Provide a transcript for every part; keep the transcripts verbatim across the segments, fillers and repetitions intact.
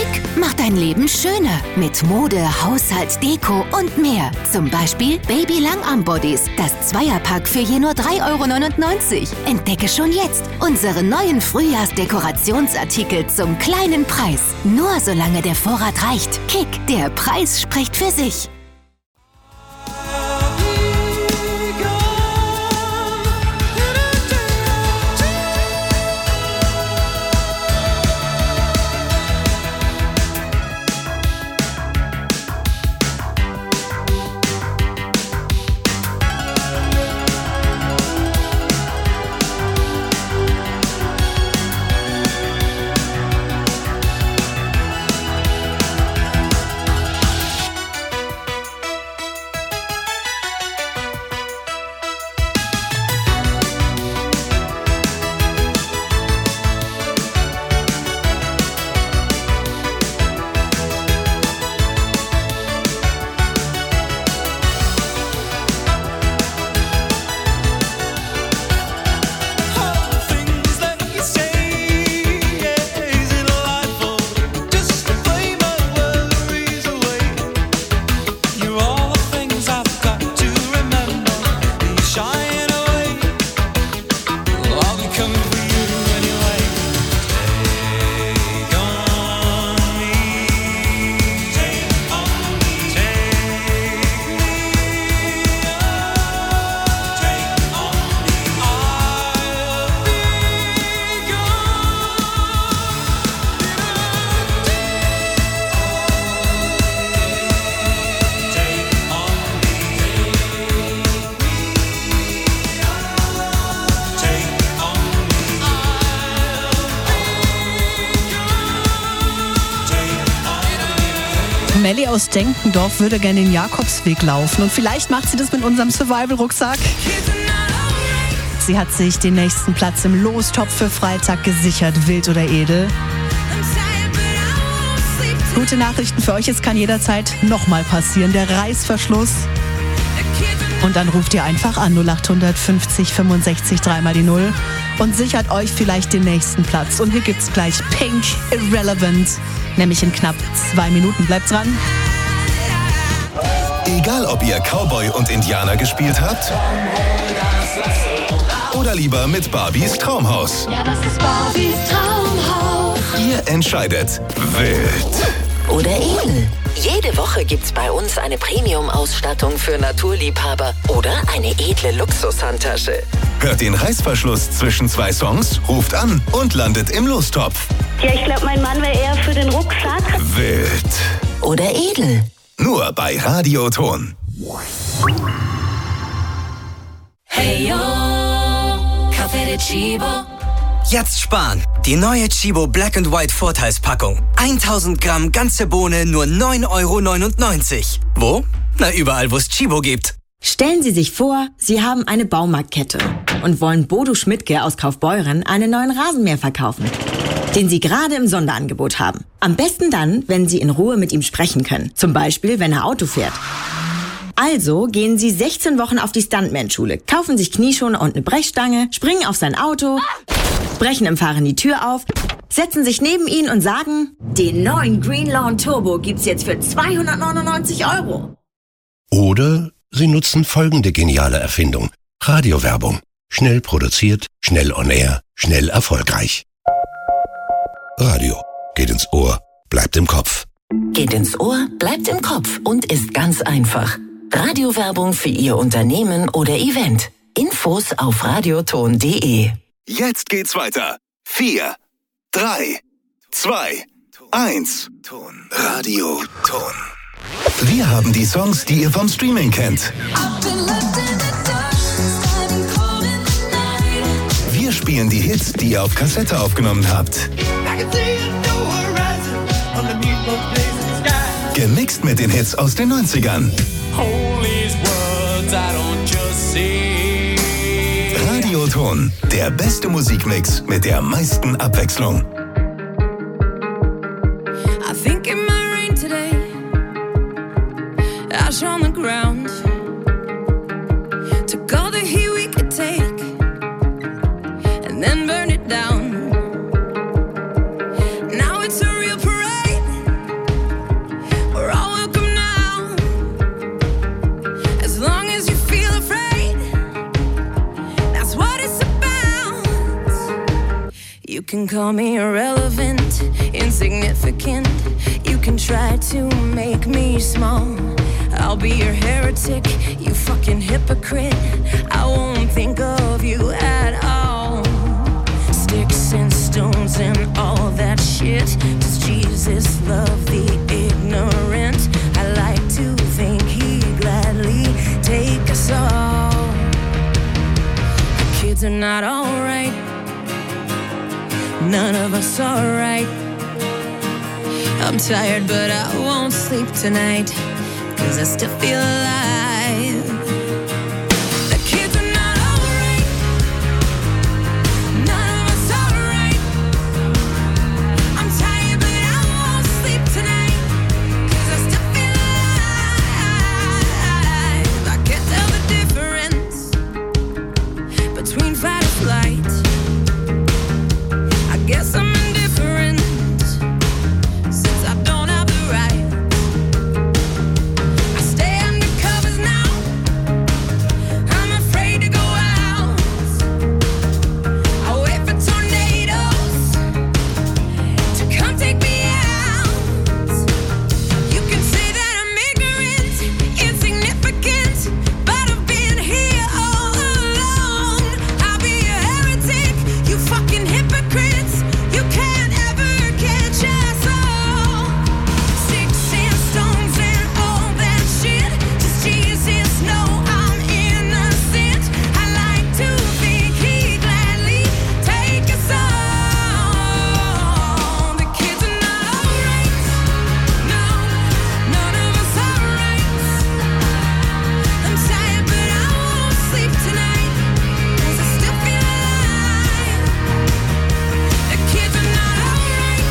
Kick macht dein Leben schöner. Mit Mode, Haushalt, Deko und mehr. Zum Beispiel Baby Langarm-Bodies. Das Zweierpack für je nur drei Euro neunundneunzig. Entdecke schon jetzt unsere neuen Frühjahrsdekorationsartikel zum kleinen Preis. Nur solange der Vorrat reicht. Kick, der Preis spricht für sich. Melli aus Denkendorf würde gerne den Jakobsweg laufen und vielleicht macht sie das mit unserem Survival-Rucksack. Sie hat sich den nächsten Platz im Lostopf für Freitag gesichert, wild oder edel. Gute Nachrichten für euch, es kann jederzeit nochmal passieren, der Reißverschluss. Und dann ruft ihr einfach an null acht fünfzig fünfundsechzig dreimal die Null und sichert euch vielleicht den nächsten Platz. Und hier gibt's gleich Pink Irrelevant, nämlich in knapp zwei Minuten. Bleibt dran. Egal, ob ihr Cowboy und Indianer gespielt habt oder lieber mit Barbies Traumhaus. Ja, das ist Barbies Traumhaus. Ihr entscheidet wild oder edel. Jede Woche gibt's bei uns eine Premium-Ausstattung für Naturliebhaber oder eine edle Luxushandtasche. Hört den Reißverschluss zwischen zwei Songs, ruft an und landet im Lostopf. Ja, ich glaube, mein Mann wäre eher für den Rucksack. Wild oder edel. Nur bei Radioton. Hey yo, Café de Chibo. Jetzt sparen. Die neue Chibo Black and White Vorteilspackung. tausend Gramm ganze Bohne, nur neun Euro neunundneunzig. Wo? Na, überall, wo es Chibo gibt. Stellen Sie sich vor, Sie haben eine Baumarktkette und wollen Bodo Schmidtke aus Kaufbeuren einen neuen Rasenmäher verkaufen, den Sie gerade im Sonderangebot haben. Am besten dann, wenn Sie in Ruhe mit ihm sprechen können. Zum Beispiel, wenn er Auto fährt. Also gehen Sie sechzehn Wochen auf die Stuntman-Schule, kaufen sich Knieschoner und eine Brechstange, springen auf sein Auto, brechen im Fahren die Tür auf, setzen sich neben ihn und sagen, den neuen Green Lawn Turbo gibt's jetzt für zweihundertneunundneunzig Euro. Oder Sie nutzen folgende geniale Erfindung. Radiowerbung. Schnell produziert, schnell on air, schnell erfolgreich. Radio. Geht ins Ohr, bleibt im Kopf. Geht ins Ohr, bleibt im Kopf und ist ganz einfach. Radiowerbung für Ihr Unternehmen oder Event. Infos auf radioton punkt de. Jetzt geht's weiter. Vier, drei, zwei, eins. Radioton. Wir haben die Songs, die ihr vom Streaming kennt. Wir spielen die Hits, die ihr auf Kassette aufgenommen habt. Gemixt mit den Hits aus den neunzigern. Radioton, der beste Musikmix mit der meisten Abwechslung. I think it might rain today. Ash on the ground. Took all the heat we could take and then burn it down. Now it's a real parade. can call me irrelevant, insignificant. You can try to make me small. I'll be your heretic, you fucking hypocrite. I won't think of you at all. Sticks and stones and all that shit. Does Jesus love the ignorant? I like to think he'd gladly take us all. The kids are not alright. None of us are right. I'm tired but I won't sleep tonight, 'cause I still feel alive. The kids are not alright. None of us are right. I'm tired but I won't sleep tonight, 'cause I still feel alive. I can't tell the difference between fight or flight. I guess I'm indifferent, since I don't have the right. I stay under covers now. I'm afraid to go out. I wait for tornadoes to come take me out. You can say that I'm ignorant, insignificant, but I've been here all along. I'll be a heretic, you fucking hypocrites. You can't ever catch us all. Sticks and stones and all that shit. Does Jesus know I'm innocent? I like to think he'd gladly take us all. The kids are not alright. No, none of us are right. I'm tired but I won't sleep tonight, 'cause I still feel alive. The kids are not alright.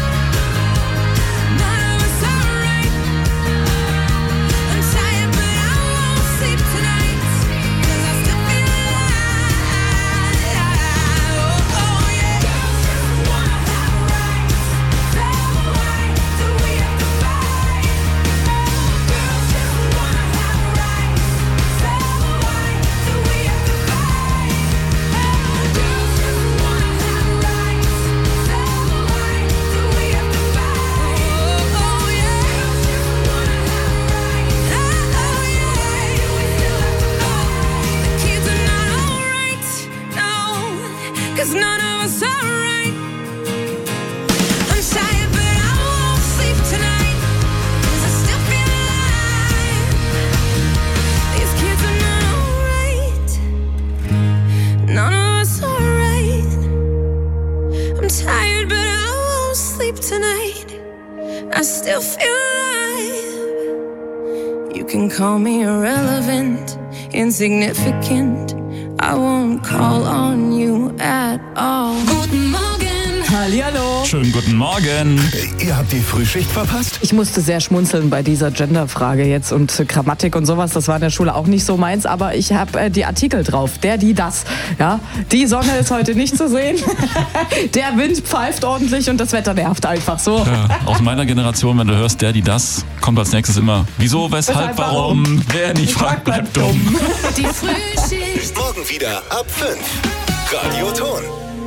None of us are right. I'm tired but I won't sleep tonight, 'cause I still feel alive. Oh, oh yeah. Girls just wanna have rights. So why do we have to fight? Girls just wanna have rights. So why do we have to fight? Girls just wanna have rights. So why do we have to fight? Oh, oh yeah. Girls just wanna have rights. Oh, oh yeah. We still have to fight. The kids are not alright. No, 'cause none of us are right. I'm tired but I won't sleep tonight, 'cause I still feel alive. These kids are not alright. None of us are right. I'm tired but I won't sleep tonight. I still feel alive. You can call me irrelevant, insignificant. I won't call on you at all. Guten Morgen. Hallihallo. Schönen guten Morgen. Ihr habt die Frühschicht verpasst? Ich musste sehr schmunzeln bei dieser Genderfrage jetzt und äh, Grammatik und sowas. Das war in der Schule auch nicht so meins, aber ich habe äh, die Artikel drauf. Der, die, das. Ja, die Sonne ist heute nicht zu sehen. Der Wind pfeift ordentlich und das Wetter nervt einfach so. Ja, aus meiner Generation, wenn du hörst, der, die, das, kommt als nächstes immer wieso, weshalb, Weshalb, warum? warum? Wer nicht fragt, bleibt dumm. Die Frühschicht. Morgen wieder ab fünf. Radio Ton.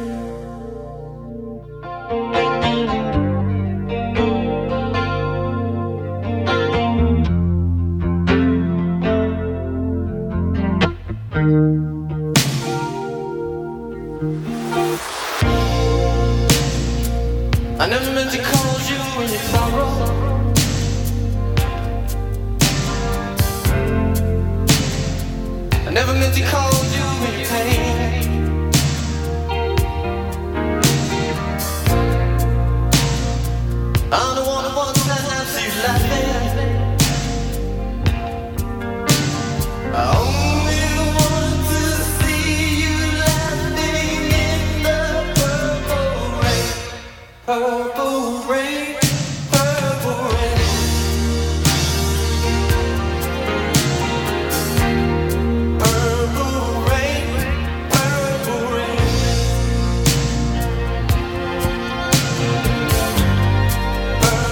I never meant to call you in your sorrow. I never meant to call you in your pain. I'm the one who wants to have you laughing. I only want to see you laughing in the purple rain. Purple rain, purple rain. Purple rain, purple rain.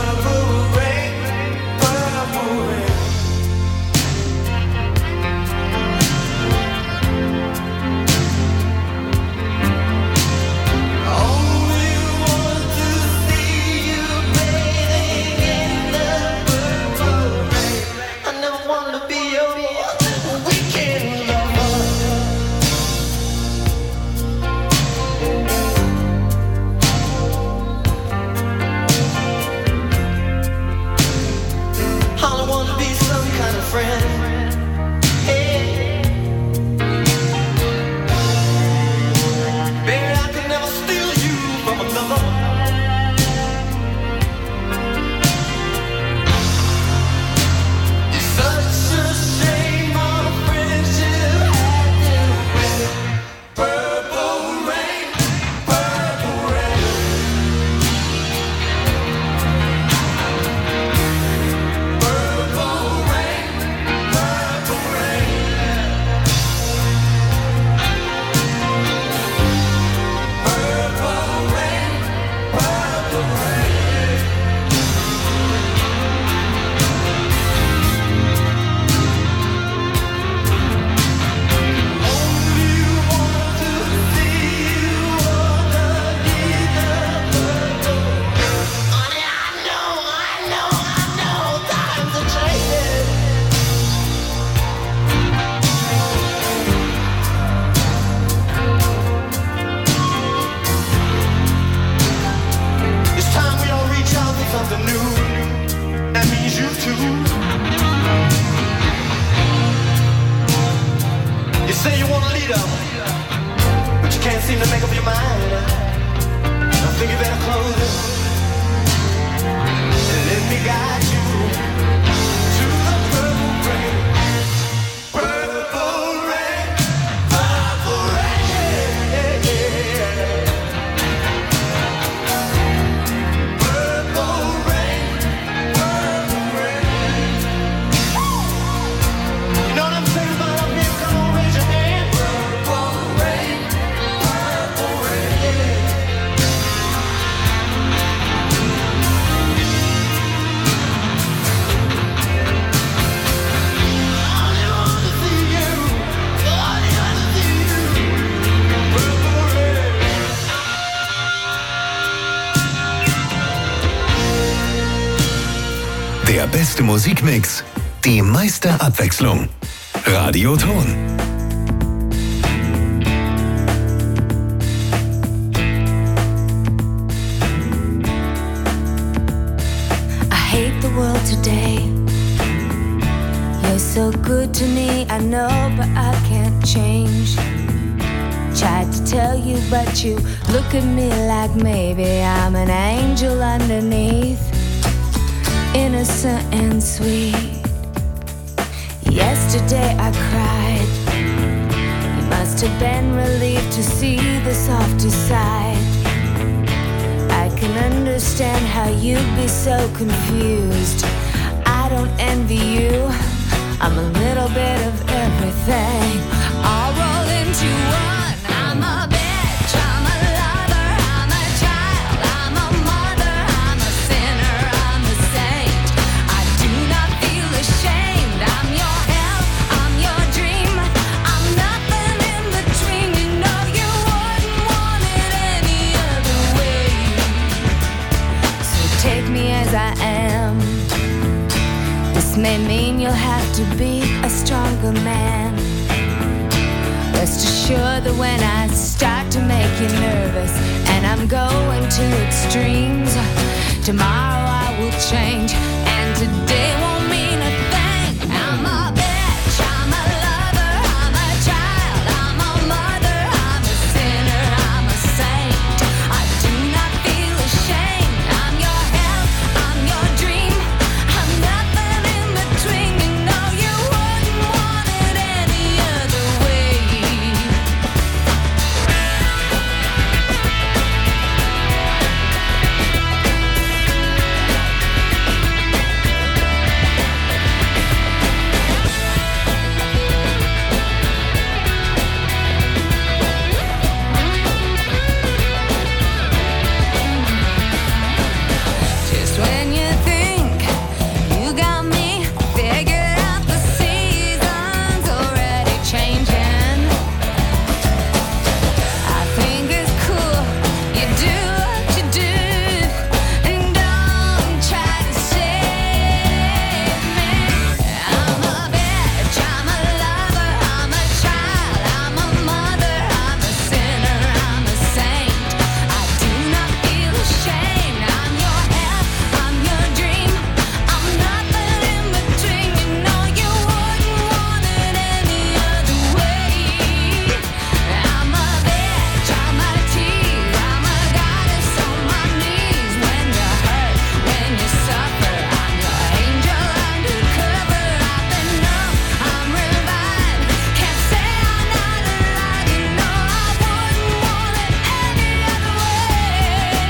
You say you want a leader, but you can't seem to make up your mind. I think you better close it and let me guide you to the purple rain. Purple rain, purple rain, yeah, yeah. Purple rain, purple rain. You know what I'm saying about up here? Come on, raise your hand. Purple rain, purple rain. Der beste Musikmix, die meiste Abwechslung. Radio Ton. I hate the world today. You're so good to me, I know, but I can't change. Tried to tell you, but you look at me like maybe I'm an angel underneath, innocent and sweet. Yesterday I cried. You must have been relieved to see the softer side. I can understand how you'd be so confused. I don't envy you. I'm a little bit of everything, all rolled into one. I'm a bitch, I'm a lover, I'm a child, I'm a mother, I'm a sinner, I'm a saint. I do not feel ashamed. I'm your hell, I'm your dream. I'm nothing in between. You know you wouldn't want it any other way. So take me as I am. This may mean you'll have to be a stronger man. Rest assured that when I start to make you nervous and I'm going to extremes, tomorrow I will change and today won't mean a thing. I'm a bitch, I'm a lover, I'm a child, I'm a mother, I'm a sinner, I'm a saint. I do not feel ashamed. I'm your hell, I'm your dream. I'm nothing in between. You know you wouldn't want it any other way. Just when you think you got me figured out, the season's already changing. I think it's cool you do what you do, and don't try to save me. I'm a bitch, I'm a lover, I'm a child, I'm a mother, I'm a sinner, I'm a saint. I do not feel ashamed. I'm your hell, I'm your dream. I'm nothing in between. You know you wouldn't want it any other way. I'm a bitch, I'm a tease, I'm a goddess on my knees. When you hurt, when you suffer, I'm your angel undercover. I've been numb, I'm revived. Can't say I'm not alive. You know I wouldn't want it any other way.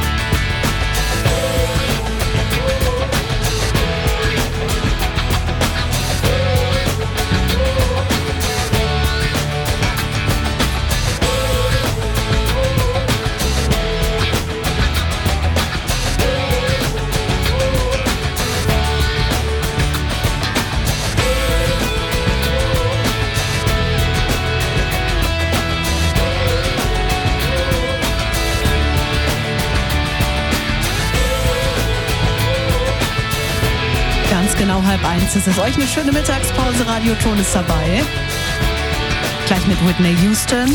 Ganz genau halb eins ist es. Euch eine schöne Mittagspause. Radio Ton ist dabei. Gleich mit Whitney Houston.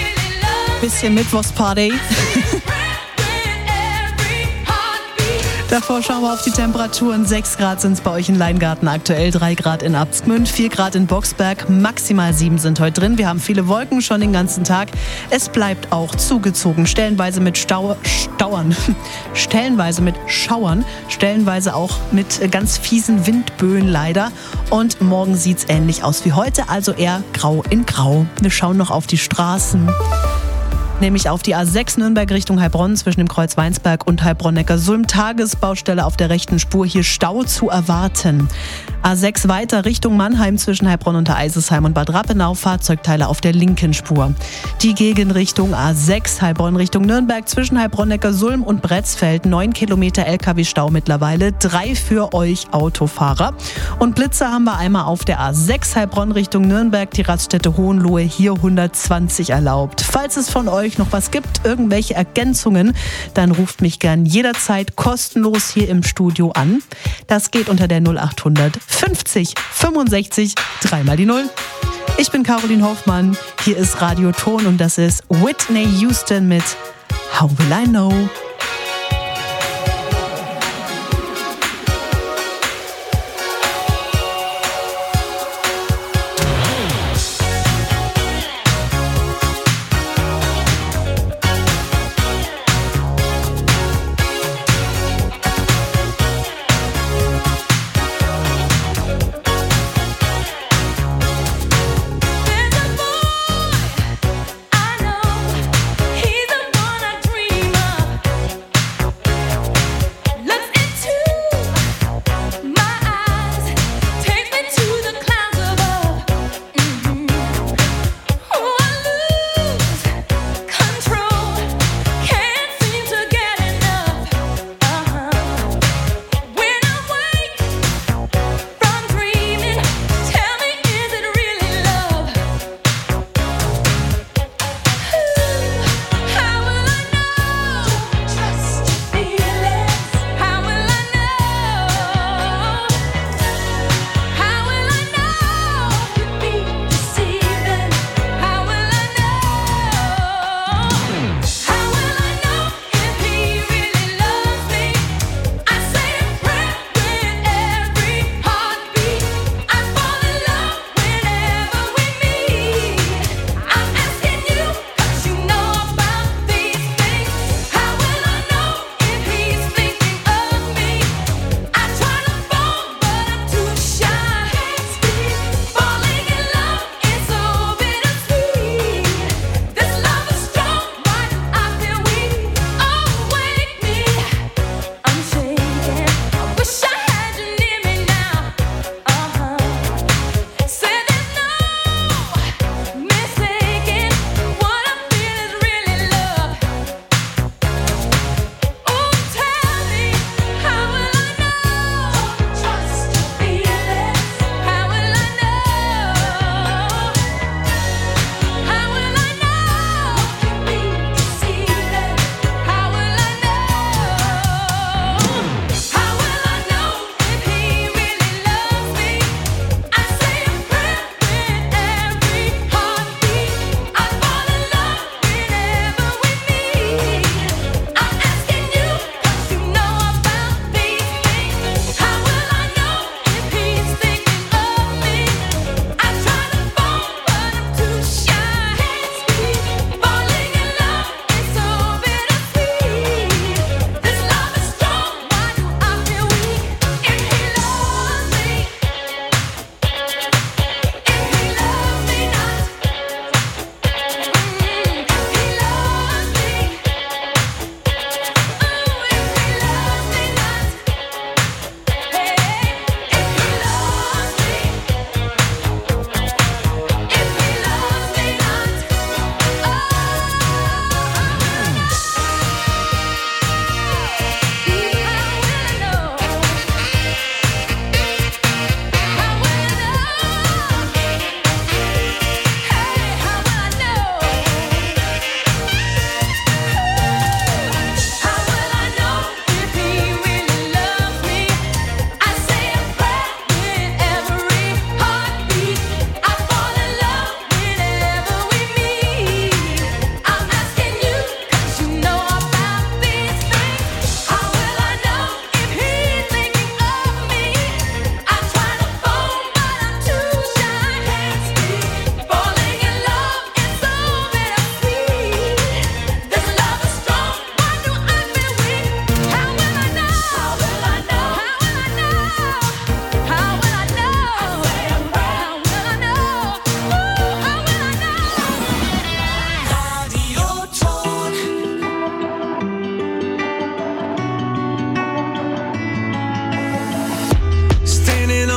Bisschen Mittwochsparty. Davor schauen wir auf die Temperaturen. sechs Grad sind es bei euch in Leingarten aktuell, drei Grad in Abtsgmünd, vier Grad in Boxberg, maximal sieben sind heute drin. Wir haben viele Wolken schon den ganzen Tag. Es bleibt auch zugezogen, stellenweise mit Stau, Stauern, stellenweise mit Schauern, stellenweise auch mit ganz fiesen Windböen leider. Und morgen sieht es ähnlich aus wie heute, also eher grau in grau. Wir schauen noch auf die Straßen. Nämlich auf die A sechs Nürnberg Richtung Heilbronn zwischen dem Kreuz Weinsberg und Heilbronn-Neckarsulm. Tagesbaustelle auf der rechten Spur, hier Stau zu erwarten. A sechs weiter Richtung Mannheim zwischen Heilbronn und Eisesheim und Bad Rappenau, Fahrzeugteile auf der linken Spur. Die Gegenrichtung A sechs Heilbronn Richtung Nürnberg zwischen Heilbronn-Neckarsulm und Bretzfeld. neun Kilometer L K W-Stau mittlerweile, drei für euch Autofahrer. Und Blitzer haben wir einmal auf der A sechs Heilbronn Richtung Nürnberg, die Raststätte Hohenlohe, hier hundertzwanzig erlaubt. Falls es von euch noch was gibt, irgendwelche Ergänzungen, dann ruft mich gern jederzeit kostenlos hier im Studio an. Das geht unter der null acht fünfzig fünfundsechzig dreimal die null. Ich bin Caroline Hoffmann, hier ist Radio Ton und das ist Whitney Houston mit How Will I Know? He's the one I dream of.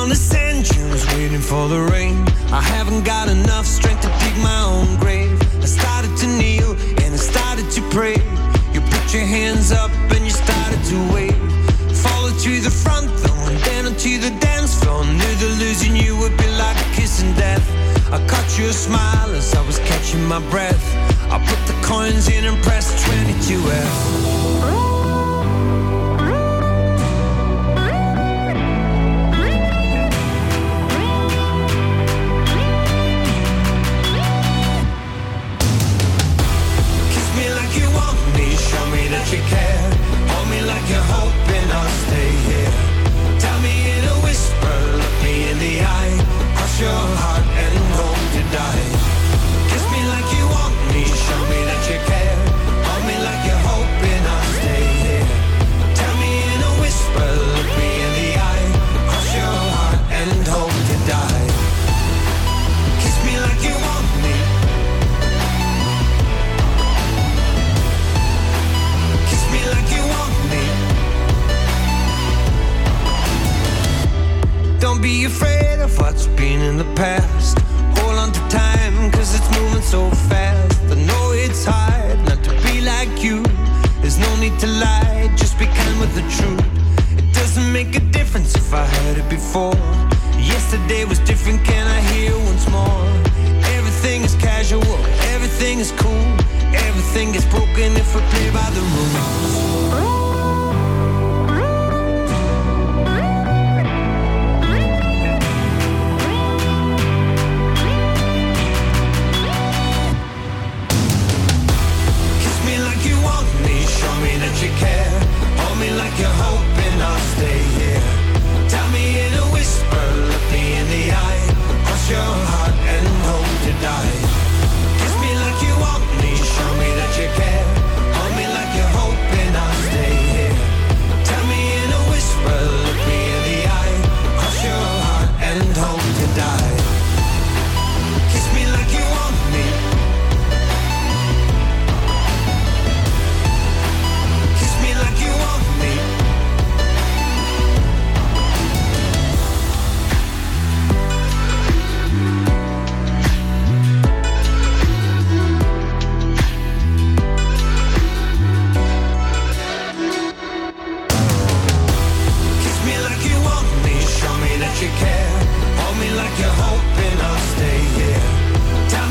on the sand dunes waiting for the rain. I haven't got enough strength to dig my own grave. I started to kneel and I started to pray. You put your hands up and you started to wave. Followed to the front though and then onto the dance floor. Knew that losing you would be like kissing death. I caught you a smile as I was catching my breath. I put the coins in and pressed twenty-two F. That you care, hold me like you're hoping I'll stay here. Tell me in a whisper, look me in the eye. Cross your heart and hope to die. Kiss me like you want me, show me that you care. Hold me like you're hoping I'll stay here. Tell me in a whisper, look me in the eye. Cross your heart and hope to die. Kiss me like you want me. Like you want me. Don't be afraid of what's been in the past. Hold on to time, cause it's moving so fast. I know it's hard not to be like you. There's no need to lie, just be kind with the truth. It doesn't make a difference if I heard it before. Yesterday was different, can I hear once more? Everything is casual, everything is cool. Everything is broken if we play by the rules.